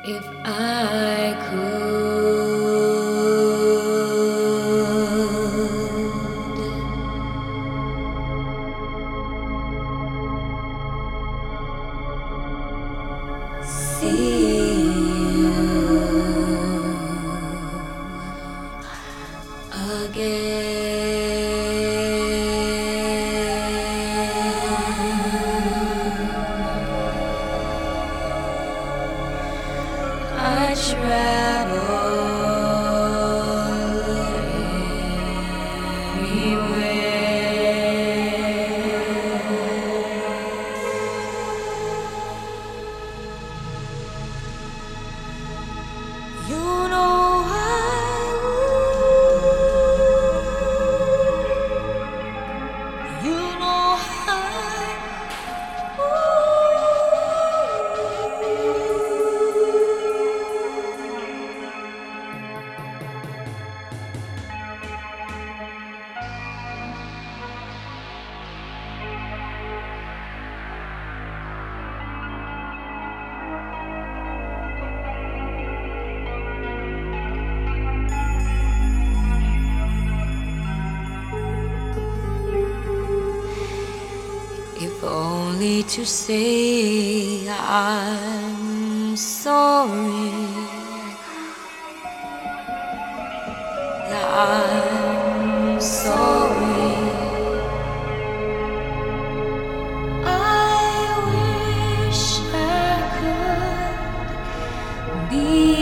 If I could see you again, I travel you know I would. You know I if only to say I'm sorry, I'm sorry. I wish I could be